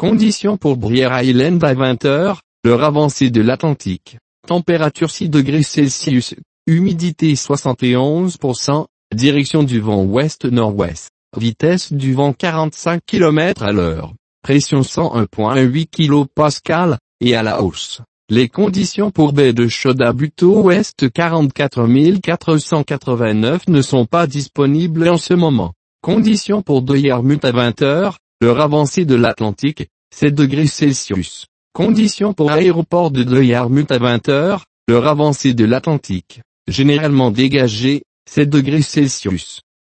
Conditions pour Briere Island à 20h, l'heure avancée de l'Atlantique. Température 6 degrés Celsius, humidité 71%, direction du vent ouest-nord-ouest, vitesse du vent 45 km à l'heure, pression 101,8 kPa, et à la hausse. Les conditions pour baie de Chauda Buteau Ouest 44 489 ne sont pas disponibles en ce moment. Conditions pour Deuillermut à 20h, l'heure avancée de l'Atlantique, 7 degrés Celsius. Conditions pour aéroport de Deuillermut à 20h, l'heure avancée de l'Atlantique, généralement dégagée, 7 degrés Celsius.